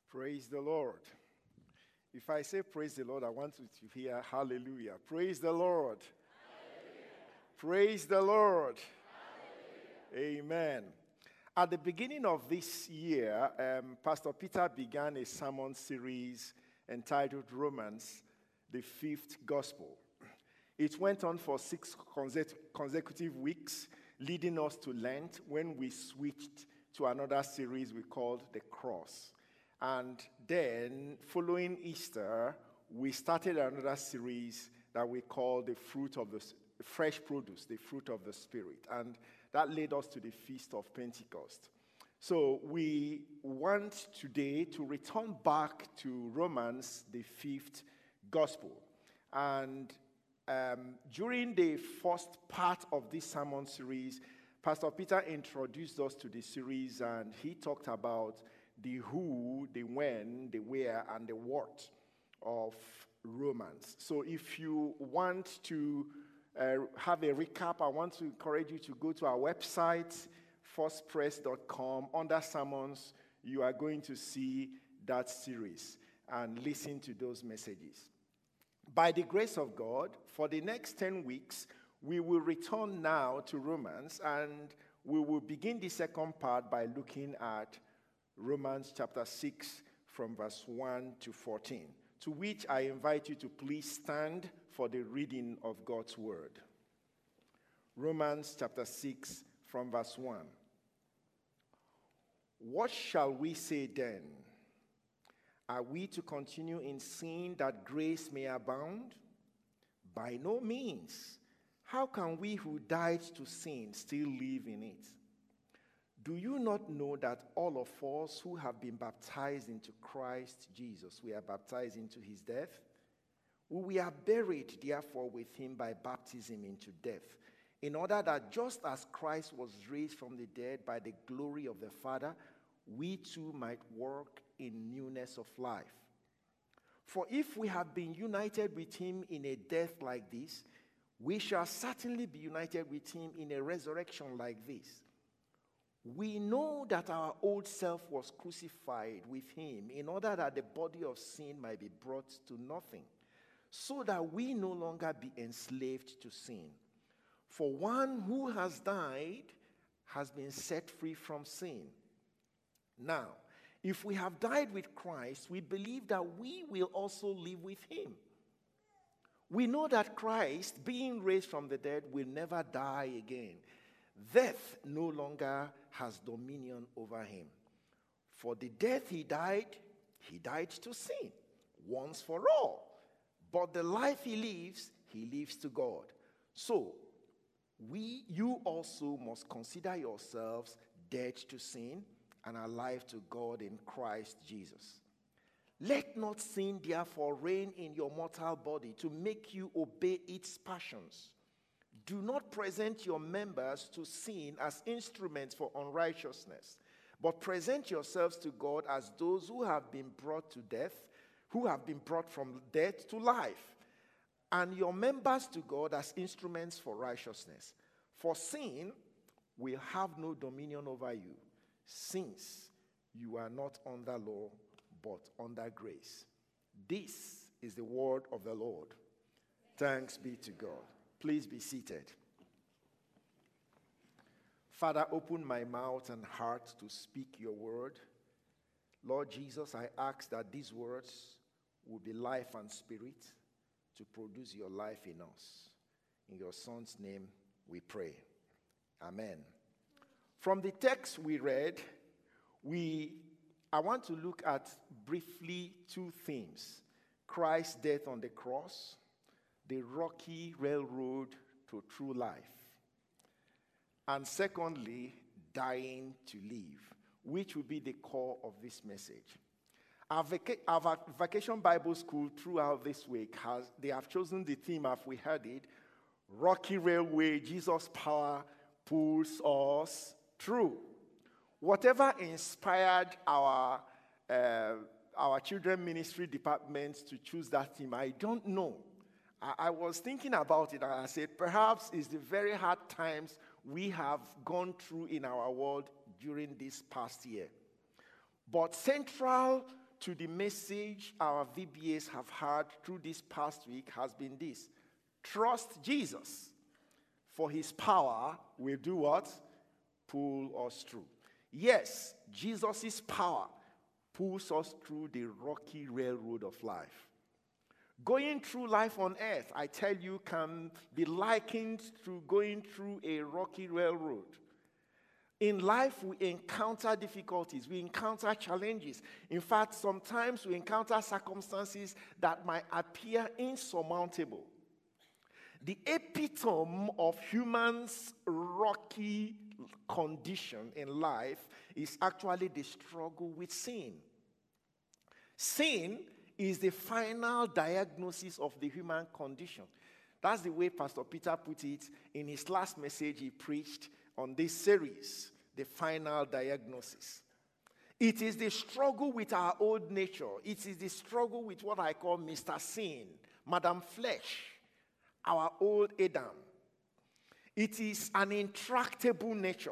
Praise the Lord. If I say praise the Lord, I want you to hear hallelujah. Praise the Lord. Hallelujah. Praise the Lord. Hallelujah. Amen. At the beginning of this year, Pastor Peter began a sermon series entitled Romans, the Fifth Gospel. It went on for 6 consecutive weeks, leading us to Lent, when we switched to another series we called The Cross. And then, following Easter, we started another series that we call the fresh produce, the fruit of the Spirit. And that led us to the Feast of Pentecost. So we want today to return back to Romans, the fifth gospel. And during the first part of this sermon series, Pastor Peter introduced us to the series, and he talked about the who, the when, the where, and the what of Romans. So if you want to have a recap, I want to encourage you to go to our website, firstpress.com. Under sermons, you are going to see that series and listen to those messages. By the grace of God, for the next 10 weeks, we will return now to Romans, and we will begin the second part by looking at Romans chapter 6 from verse 1 to 14, to which I invite you to please stand for the reading of God's word. Romans chapter 6 from verse 1. What shall we say then? Are we to continue in sin that grace may abound? By no means. How can we who died to sin still live in it? Do you not know that all of us who have been baptized into Christ Jesus, we are baptized into his death? We are buried, therefore, with him by baptism into death, in order that just as Christ was raised from the dead by the glory of the Father, we too might walk in newness of life. For if we have been united with him in a death like this, we shall certainly be united with him in a resurrection like this. We know that our old self was crucified with him in order that the body of sin might be brought to nothing, so that we no longer be enslaved to sin. For one who has died has been set free from sin. Now, if we have died with Christ, we believe that we will also live with him. We know that Christ, being raised from the dead, will never die again. Death no longer has dominion over him. For the death he died to sin, once for all. But the life he lives to God. So, you also must consider yourselves dead to sin and alive to God in Christ Jesus. Let not sin therefore reign in your mortal body to make you obey its passions. Do not present your members to sin as instruments for unrighteousness, but present yourselves to God as those who have been brought from death to life, and your members to God as instruments for righteousness. For sin will have no dominion over you, since you are not under law, but under grace. This is the word of the Lord. Thanks be to God. Please be seated. Father, open my mouth and heart to speak your word. Lord Jesus, I ask that these words will be life and spirit to produce your life in us. In your Son's name we pray. Amen. From the text we read, I want to look at briefly 2 themes: Christ's death on the cross, the rocky railroad to true life. And secondly, dying to live, which will be the core of this message. Our Vacation Bible School throughout this week they have chosen the theme, as we heard it, Rocky Railway, Jesus' power pulls us through. Whatever inspired our children ministry department to choose that theme, I don't know. I was thinking about it, and I said, perhaps it's the very hard times we have gone through in our world during this past year. But central to the message our VBAs have heard through this past week has been this: trust Jesus, for his power will do what? Pull us through. Yes, Jesus' power pulls us through the rocky railroad of life. Going through life on earth, I tell you, can be likened to going through a rocky railroad. In life, we encounter difficulties, we encounter challenges. In fact, sometimes we encounter circumstances that might appear insurmountable. The epitome of humans' rocky condition in life is actually the struggle with sin. Sin is the final diagnosis of the human condition. That's the way Pastor Peter put it in his last message he preached on this series, the final diagnosis. It is the struggle with our old nature. It is the struggle with what I call Mr. Sin, Madam Flesh, our old Adam. It is an intractable nature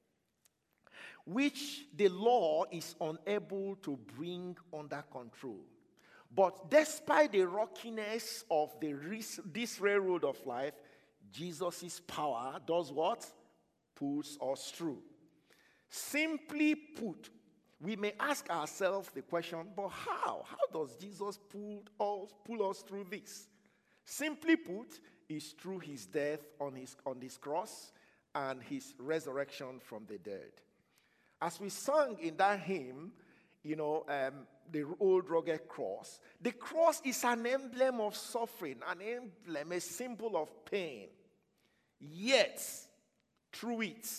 which the law is unable to bring under control. But despite the rockiness of this railroad of life, Jesus' power does what? Pulls us through. Simply put, we may ask ourselves the question, but how? How does Jesus pull us through this? Simply put, is through his death on this cross and his resurrection from the dead. As we sang in that hymn, the old rugged cross. The cross is an emblem of suffering, an emblem, a symbol of pain. Yet, through it,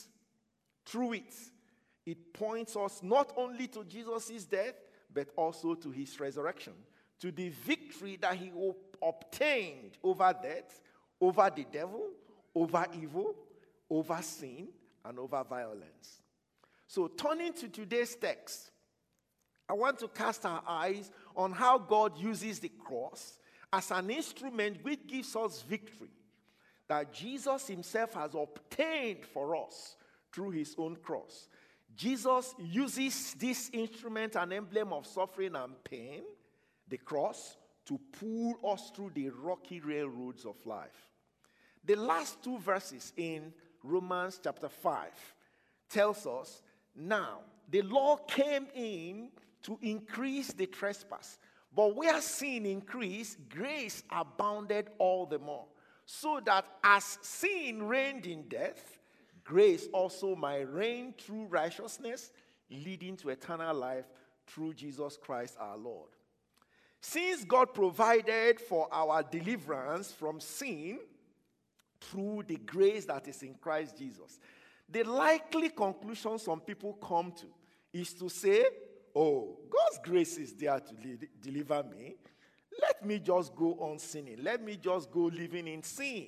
it points us not only to Jesus' death, but also to his resurrection, to the victory that he obtained over death, over the devil, over evil, over sin, and over violence. So, turning to today's text, I want to cast our eyes on how God uses the cross as an instrument which gives us victory that Jesus himself has obtained for us through his own cross. Jesus uses this instrument, an emblem of suffering and pain, the cross, to pull us through the rocky railroads of life. The last two verses in Romans chapter 5 tells us, now, the law came in to increase the trespass. But where sin increased, grace abounded all the more. So that as sin reigned in death, grace also might reign through righteousness, leading to eternal life through Jesus Christ our Lord. Since God provided for our deliverance from sin through the grace that is in Christ Jesus, the likely conclusion some people come to is to say, oh, God's grace is there to deliver me. Let me just go on sinning. Let me just go living in sin.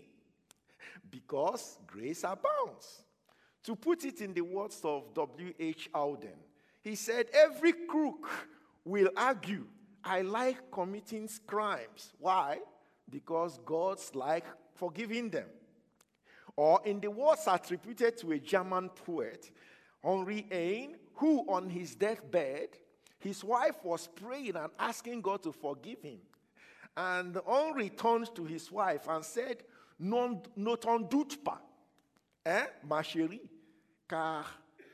Because grace abounds. To put it in the words of W.H. Auden, he said, every crook will argue, I like committing crimes. Why? Because God's like forgiving them. Or in the words attributed to a German poet, Henri Heine, who on his deathbed, his wife was praying and asking God to forgive him. And Henri turned to his wife and said, ne t'en doute pas, ma chérie, car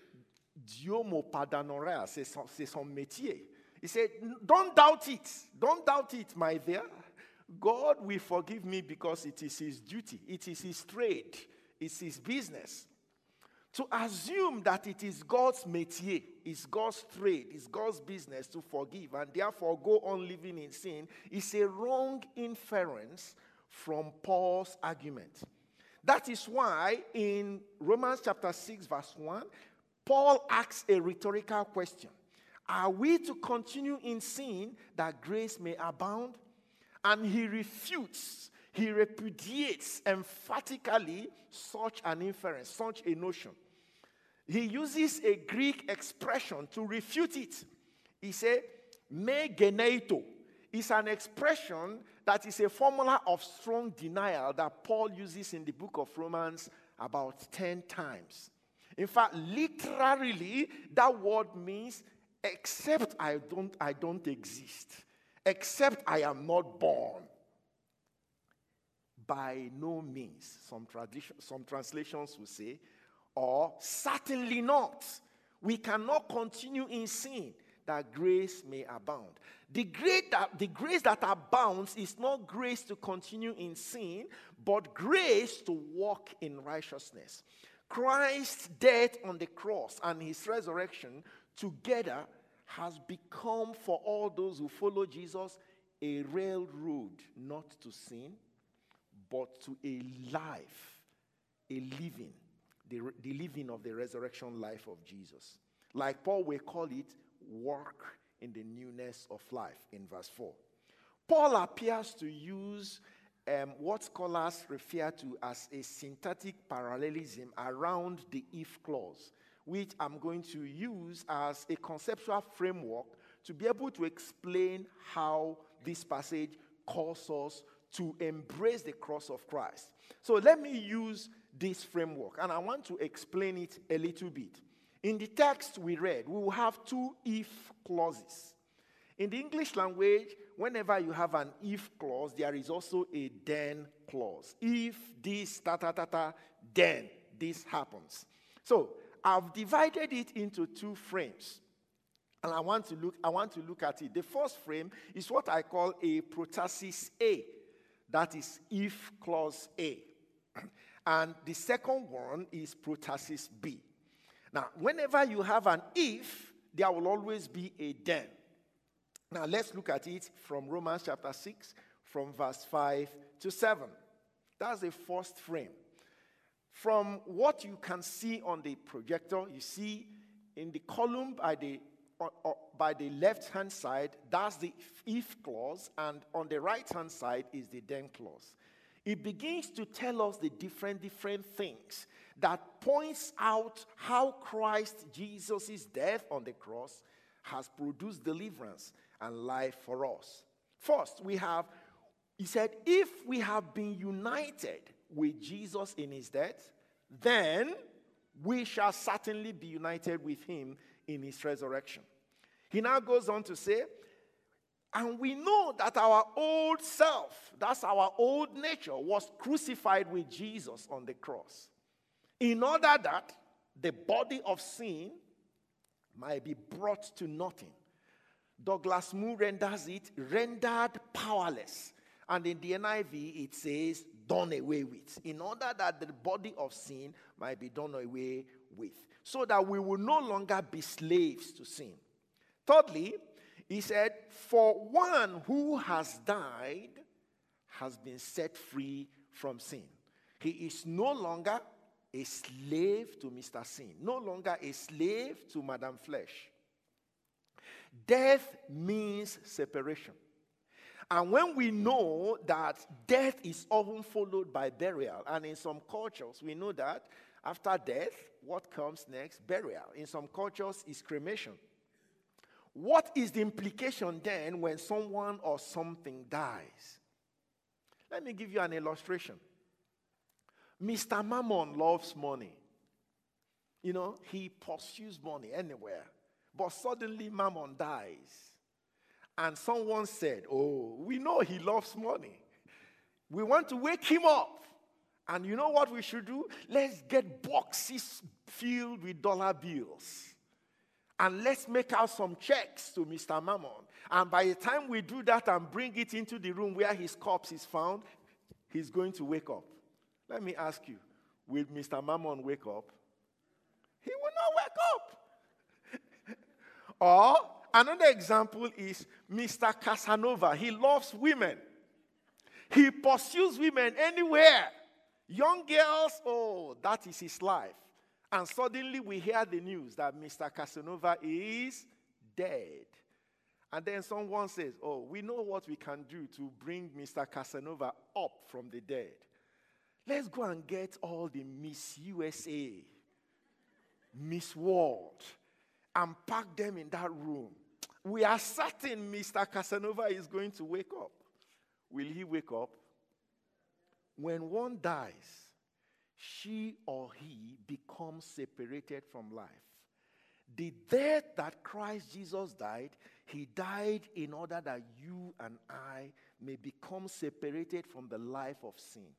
Dieu me pardonnera, c'est son métier. He said, don't doubt it, my dear. God will forgive me because it is his duty, it is his trade, it's his business. To assume that it is God's métier, it's God's trade, it's God's business to forgive and therefore go on living in sin is a wrong inference from Paul's argument. That is why in Romans chapter 6 verse 1, Paul asks a rhetorical question. Are we to continue in sin that grace may abound? And he refutes, he repudiates emphatically such an inference, such a notion. He uses a Greek expression to refute it. He said, me geneito. It's an expression that is a formula of strong denial that Paul uses in the book of Romans about 10 times. In fact, literally, that word means except I don't exist, except I am not born. By no means, some translations will say, or certainly not. We cannot continue in sin that grace may abound. The grace that abounds is not grace to continue in sin, but grace to walk in righteousness. Christ's death on the cross and his resurrection together has become, for all those who follow Jesus, a railroad not to sin, but to a life, a living, the living of the resurrection life of Jesus. Like Paul will call it, work in the newness of life in verse 4. Paul appears to use what scholars refer to as a syntactic parallelism around the if clause, which I'm going to use as a conceptual framework to be able to explain how this passage calls us to embrace the cross of Christ. So let me use this framework, and I want to explain it a little bit. In the text we read, we will have two if clauses. In the English language, whenever you have an if clause, there is also a then clause. If this, then this happens. So I've divided it into two frames, and I want to look at it. The first frame is what I call a protasis A. That is if clause A. And the second one is protasis B. Now, whenever you have an if, there will always be a then. Now, let's look at it from Romans chapter 6, from verse 5 to 7. That's the first frame. From what you can see on the projector, you see in the column by the left-hand side, that's the if clause, and on the right-hand side is the then clause. It begins to tell us the different things that points out how Christ Jesus' death on the cross has produced deliverance and life for us. First, he said, if we have been united with Jesus in his death, then we shall certainly be united with him in his resurrection. He now goes on to say, and we know that our old self, that's our old nature, was crucified with Jesus on the cross, in order that the body of sin might be brought to nothing. Douglas Moo renders it rendered powerless. And in the NIV, it says done away with, in order that the body of sin might be done away with, so that we will no longer be slaves to sin. Thirdly, he said, for one who has died has been set free from sin. He is no longer a slave to Mr. Sin, no longer a slave to Madam Flesh. Death means separation. And when we know that death is often followed by burial, and in some cultures we know that after death, what comes next? Burial. In some cultures, is cremation. What is the implication then when someone or something dies? Let me give you an illustration. Mr. Mammon loves money. You know, he pursues money anywhere. But suddenly Mammon dies. And someone said, oh, we know he loves money. We want to wake him up. And you know what we should do? Let's get boxes filled with dollar bills. And let's make out some checks to Mr. Mammon. And by the time we do that and bring it into the room where his corpse is found, he's going to wake up. Let me ask you, will Mr. Mammon wake up? He will not wake up. Or another example is Mr. Casanova. He loves women. He pursues women anywhere. Young girls, oh, that is his life. And suddenly we hear the news that Mr. Casanova is dead. And then someone says, oh, we know what we can do to bring Mr. Casanova up from the dead. Let's go and get all the Miss USA, Miss World, and pack them in that room. We are certain Mr. Casanova is going to wake up. Will he wake up? When one dies, she or he becomes separated from life. The death that Christ Jesus died, he died in order that you and I may become separated from the life of sin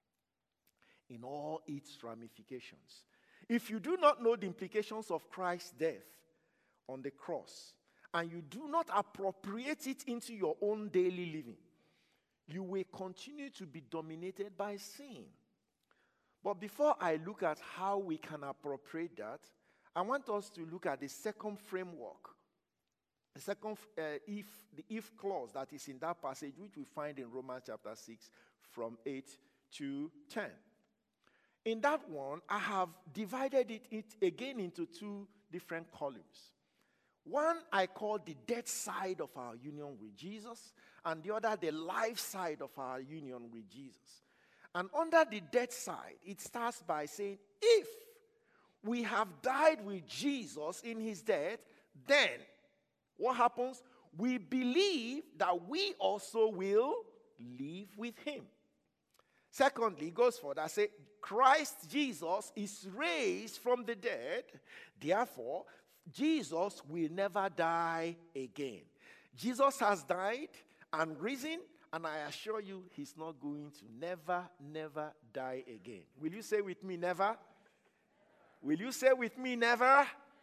in all its ramifications. If you do not know the implications of Christ's death on the cross, and you do not appropriate it into your own daily living, you will continue to be dominated by sin. But before I look at how we can appropriate that, I want us to look at the second framework, the second the if clause that is in that passage, which we find in Romans chapter 6 from 8 to 10. In that one, I have divided it again into two different columns. One I call the death side of our union with Jesus, and the other the life side of our union with Jesus. And under the death side, it starts by saying, if we have died with Jesus in his death, then what happens? We believe that we also will live with him. Secondly, it goes further, say, Christ Jesus is raised from the dead, therefore, Jesus will never die again. Jesus has died and risen, and I assure you, he's not going to never die again. Will you say with me, never? Will you say with me, never?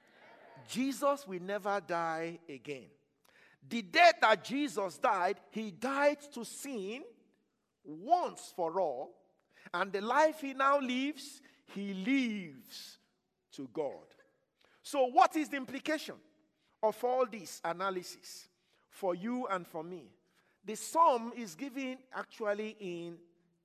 Jesus will never die again. The death that Jesus died, he died to sin once for all, and the life he now lives, he lives to God. So what is the implication of all this analysis for you and for me? The sum is given actually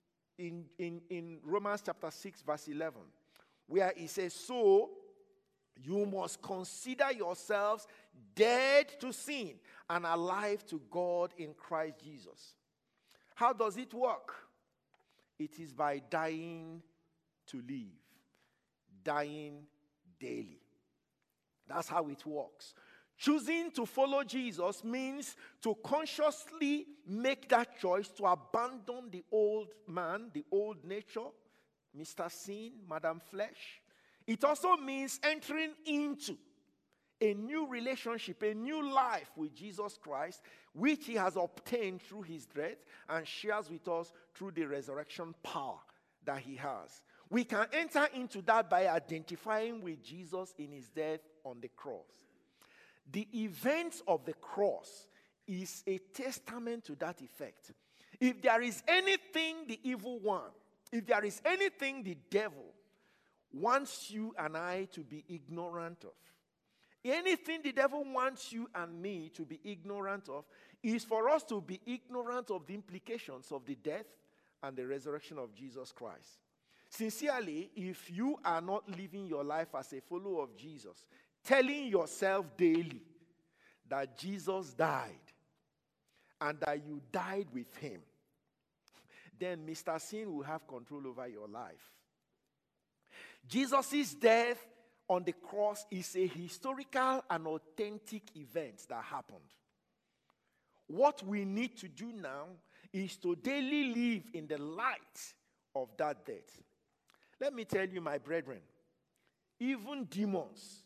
in Romans chapter 6 verse 11, where it says, so you must consider yourselves dead to sin and alive to God in Christ Jesus. How does it work? It is by dying to live, dying daily. That's how it works. Choosing to follow Jesus means to consciously make that choice to abandon the old man, the old nature, Mr. Sin, Madam Flesh. It also means entering into a new relationship, a new life with Jesus Christ, which he has obtained through his death and shares with us through the resurrection power that he has. We can enter into that by identifying with Jesus in his death on the cross. The event of the cross is a testament to that effect. If there is anything the evil one, if there is anything the devil wants you and I to be ignorant of, anything the devil wants you and me to be ignorant of is for us to be ignorant of the implications of the death and the resurrection of Jesus Christ. Sincerely, if you are not living your life as a follower of Jesus, telling yourself daily that Jesus died and that you died with him, then Mr. Sin will have control over your life. Jesus' death on the cross is a historical and authentic event that happened. What we need to do now is to daily live in the light of that death. Let me tell you, my brethren, even demons,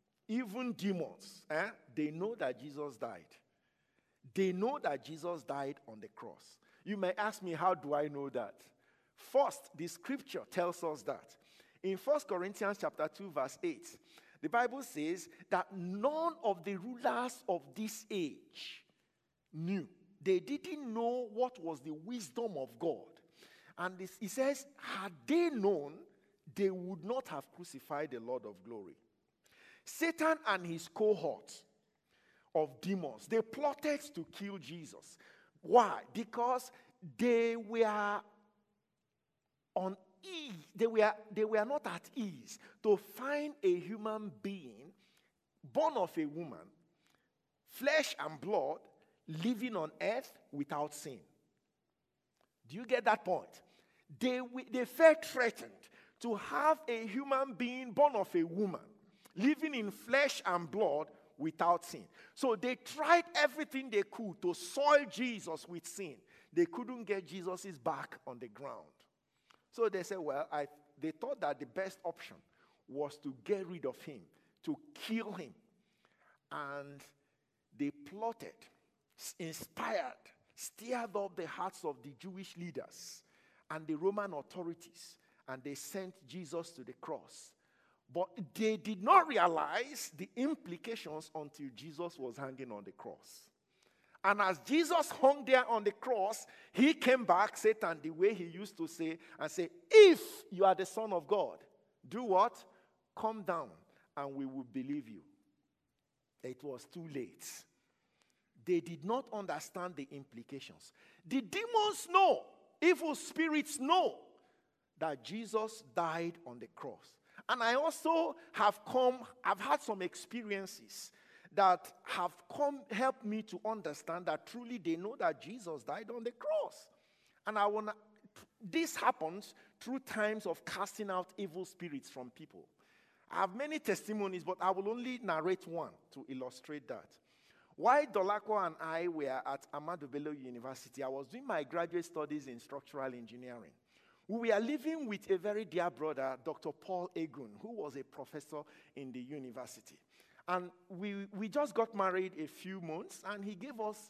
they know that Jesus died. They know that Jesus died on the cross. You may ask me, how do I know that? First, the scripture tells us that. In 1 Corinthians chapter 2, verse 8, the Bible says that none of the rulers of this age knew. They didn't know what was the wisdom of God. And it says, had they known, they would not have crucified the Lord of glory. Satan and his cohort of demons, they plotted to kill Jesus. Why? Because they were on ease. They were not at ease to find a human being born of a woman, flesh and blood, living on earth without sin. Do you get that point? They felt threatened to have a human being born of a woman, living in flesh and blood without sin. So they tried everything they could to soil Jesus with sin. They couldn't get Jesus' back on the ground. So they said, they thought that the best option was to get rid of him to kill him. And they plotted, inspired, stirred up the hearts of the Jewish leaders and the Roman authorities, and they sent Jesus to the cross. But they did not realize the implications until Jesus was hanging on the cross. And as Jesus hung there on the cross, he came back, Satan, the way he used to say, and say, if you are the Son of God, do what? Come down, and we will believe you. It was too late. They did not understand the implications. The demons know, evil spirits know that Jesus died on the cross. And I also I've had some experiences that have helped me to understand that truly they know that Jesus died on the cross. And this happens through times of casting out evil spirits from people. I have many testimonies, but I will only narrate one to illustrate that. While Dolakwa and I were at Ahmadu Bello University, I was doing my graduate studies in structural engineering. We were living with a very dear brother, Dr. Paul Egun, who was a professor in the university. And we just got married a few months, and he gave us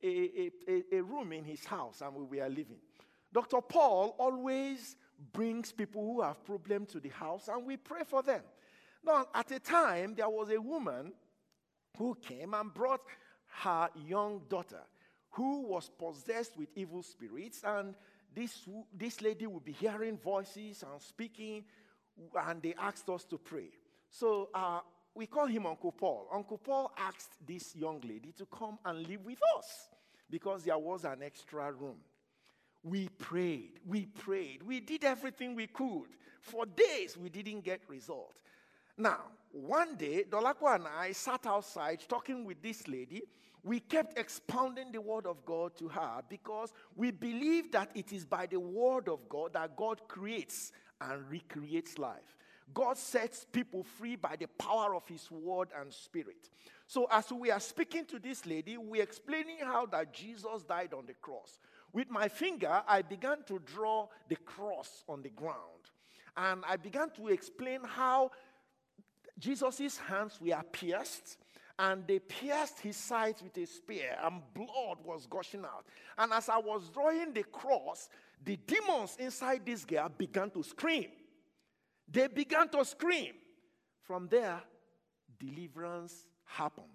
a room in his house, and we were living. Dr. Paul always brings people who have problems to the house, and we pray for them. Now, at a time, there was a woman who came and brought her young daughter, who was possessed with evil spirits, and this lady would be hearing voices and speaking, and they asked us to pray. So we call him Uncle Paul. Uncle Paul asked this young lady to come and live with us because there was an extra room. We prayed. We did everything we could. For days, we didn't get result. Now, one day, Dolakwa and I sat outside talking with this lady. We kept expounding the word of God to her because we believe that it is by the word of God that God creates and recreates life. God sets people free by the power of his word and spirit. So as we are speaking to this lady, we're explaining how that Jesus died on the cross. With my finger, I began to draw the cross on the ground. And I began to explain how Jesus' hands were pierced, and they pierced his sides with a spear, and blood was gushing out. And as I was drawing the cross, the demons inside this girl began to scream. They began to scream. From there, deliverance happened.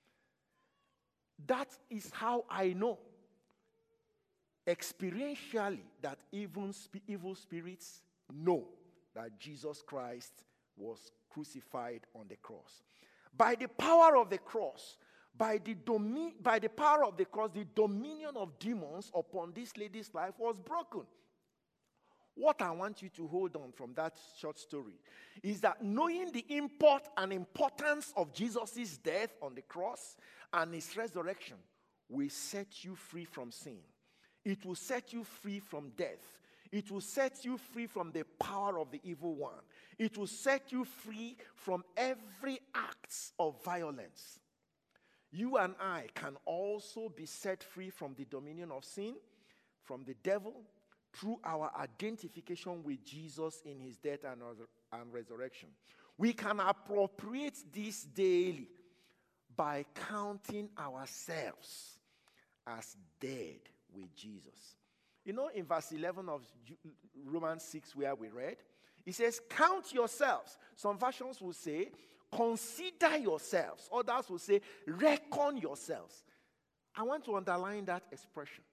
That is how I know experientially that evil spirits know that Jesus Christ was crucified on the cross. By the power of the cross, by the power of the cross, the dominion of demons upon this lady's life was broken. What I want you to hold on from that short story is that knowing the import and importance of Jesus' death on the cross and his resurrection will set you free from sin. It will set you free from death. It will set you free from the power of the evil one. It will set you free from every act of violence. You and I can also be set free from the dominion of sin, from the devil, through our identification with Jesus in his death and resurrection. We can appropriate this daily by counting ourselves as dead with Jesus. You know, in verse 11 of Romans 6 where we read, it says, count yourselves. Some versions will say, consider yourselves. Others will say, reckon yourselves. I want to underline that expression.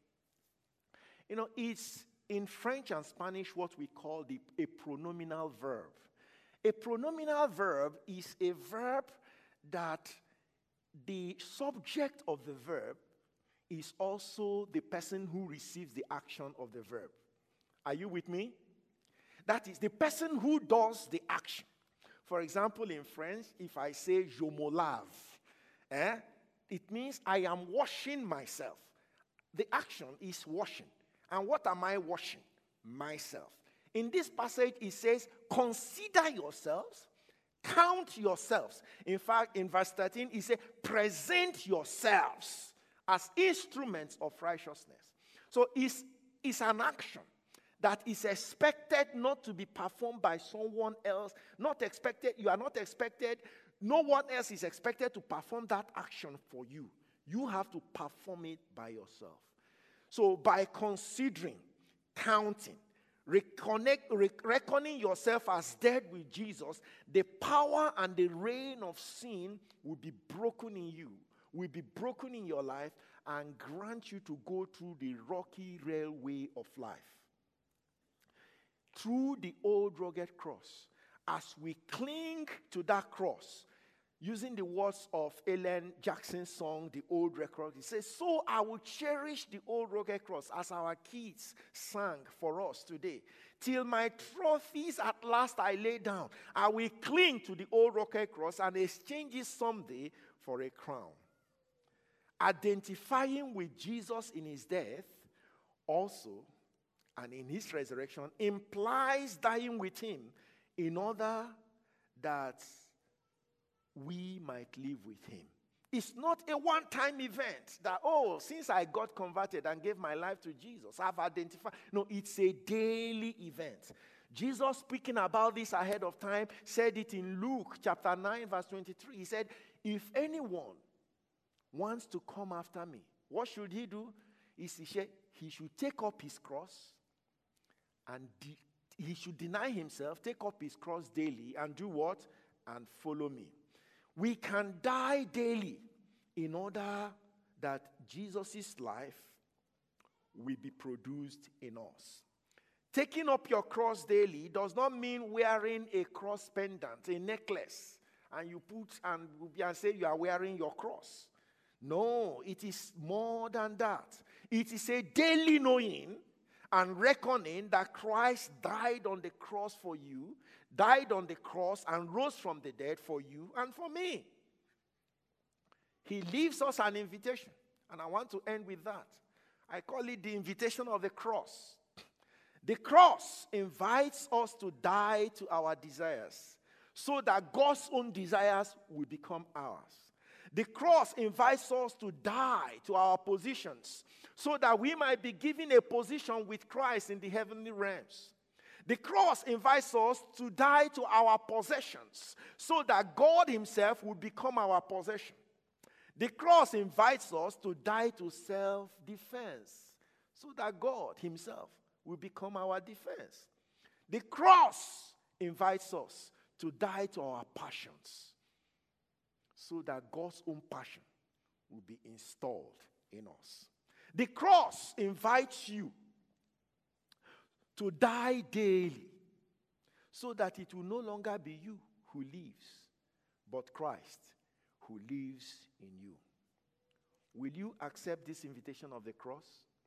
You know, it's in French and Spanish what we call a pronominal verb. A pronominal verb is a verb that the subject of the verb is also the person who receives the action of the verb. Are you with me? That is the person who does the action. For example, in French, if I say je me lave, it means I am washing myself. The action is washing. And what am I washing? Myself. In this passage, it says, consider yourselves, count yourselves. In fact, in verse 13, it says, present yourselves as instruments of righteousness. So it's an action that is expected not to be performed by someone else. You are not expected No one else is expected to perform that action for you. You have to perform it by yourself. So by considering, counting, reckoning yourself as dead with Jesus, the power and the reign of sin will be broken in you, will be broken in your life, and grant you to go through the rocky railway of life. Through the old rugged cross, as we cling to that cross, using the words of Ellen Jackson's song, The Old Record, he says, so I will cherish the old rugged cross, as our kids sang for us today. Till my trophies at last I lay down, I will cling to the old rugged cross and exchange it someday for a crown. Identifying with Jesus in his death also and in his resurrection implies dying with him in order that we might live with him. It's not a one-time event that, since I got converted and gave my life to Jesus, I've identified. No, it's a daily event. Jesus, speaking about this ahead of time, said it in Luke chapter 9, verse 23. He said, if anyone wants to come after me, what should he do? He should take up his cross and he should deny himself, take up his cross daily, and do what? And follow me. We can die daily in order that Jesus' life will be produced in us. Taking up your cross daily does not mean wearing a cross pendant, a necklace, and you put and say you are wearing your cross. No, it is more than that. It is a daily knowing and reckoning that Christ died on the cross for you, died on the cross and rose from the dead for you and for me. He leaves us an invitation, and I want to end with that. I call it the invitation of the cross. The cross invites us to die to our desires so that God's own desires will become ours. The cross invites us to die to our positions so that we might be given a position with Christ in the heavenly realms. The cross invites us to die to our possessions so that God himself will become our possession. The cross invites us to die to self-defense so that God himself will become our defense. The cross invites us to die to our passions so that God's own passion will be installed in us. The cross invites you to die daily so that it will no longer be you who lives, but Christ who lives in you. Will you accept this invitation of the cross?